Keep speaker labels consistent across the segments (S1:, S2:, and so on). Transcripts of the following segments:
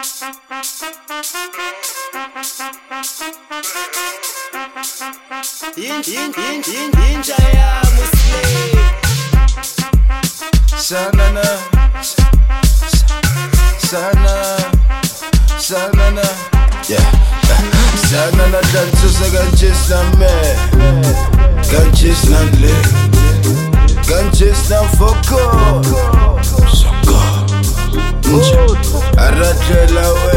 S1: Inja yami slave Sanana yeah Sanana dansuza kanjisname Kanjisnanle Kanjisnamfoko Soko Arajela we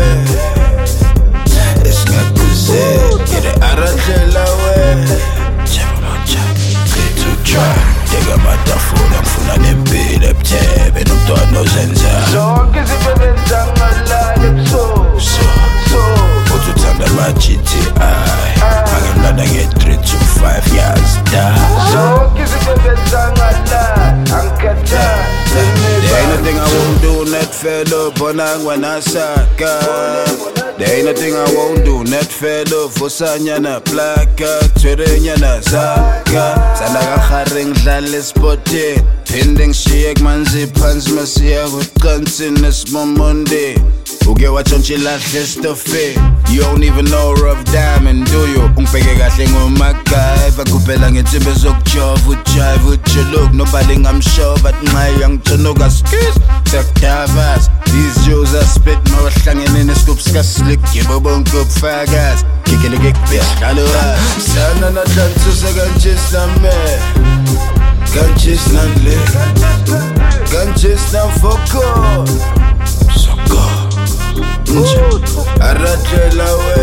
S1: Eskakuze Kere arajela we Chemolocha Get to try Tega matafuna mfuna nempile Ptebe nomntwana ozenza Zonke zibebenza ngalale So Ututhanda ma-GTI Angemlanda nge-3 to 5 years da Zonke zibebenza ngalale Angikatha There ain't nothing I won't do, net fellow Bona ngwanasaka There ain't nothing I won't do, net fellow Fosanyana plaka, twerenyana zaka Sandaka kharing dlale spotte Pending shiyek manzi phansi masiya kuqansi nesimomonde Uke watshontshilahle stofe You don't even know rough diamond, do you? Ungibheke kahle ngomagaiva Kuphela ngensimbi zokujova ujive ujuluka Nobody ngamshova nxa yangitshonuka skis Sekudavas These Jews are spit Mawahlangene nescoop ska-slick Yibo bonke ubufakazi Kikeleke kubitch Aloha Sanana dansuza kanjisname Kanjisnanle Kanjisnamfoko Soko Arajela we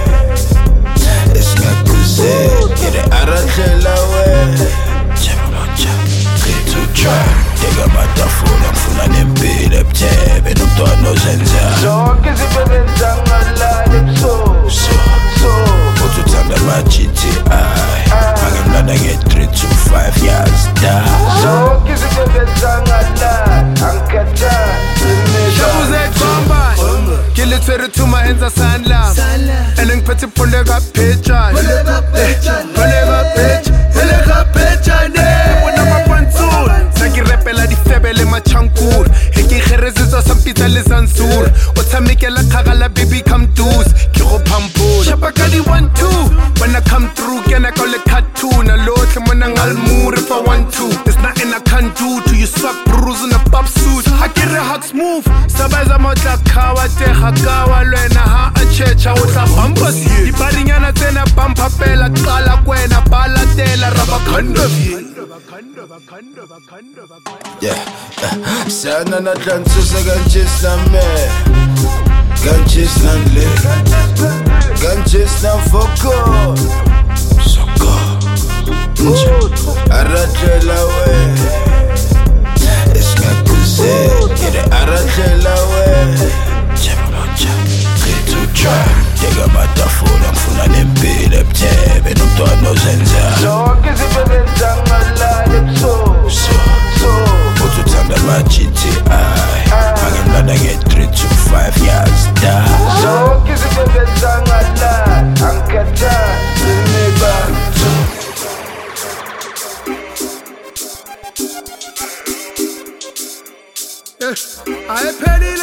S1: Eskakuze Kere arajela we Chemolocha Get to try Tega matafuna mfuna nempile Ptebe nomntwana ozenza Zonke zibebenza ngalale So Ututhanda ma-GTI Angemlanda nge-3 to 5 years da Zonke zibebenza ngalale Angikatha
S2: Kill it to my hands, I sign love. And then put it on the page. When I'm up on tour, Saki repela di febele machankur. Heki Jerezis some pizza lisansur. What's a Mikela Kagala baby come do's. Kiro Pampo. Shabakadi 1-2. When I come through, can I call it cartoon? A lot of Manangal if I want to. There's nothing I can't do to you swap bruise in a pop suit. I get a hot smooth. Sabaza motla kawa te hakawa lwena ha achecha utla bambas. Di barinyana tena bampa pela kala kwena balatela rabakanda.
S1: Yeah, Sanana dansuza kanjisname Kanjisnanle Kanjisnamfoko Soko Arajela we Eskakuze Kere arajela we Chemolocha Get to try Tega matafuna mfuna nempile Ptebe nomntwana ozenza Zonke zibebenza ngalale So Ututhanda ma-GTI Angemlanda nge-3 to 5 years da Zonke zibebenza ngalale Angikatha
S2: I petty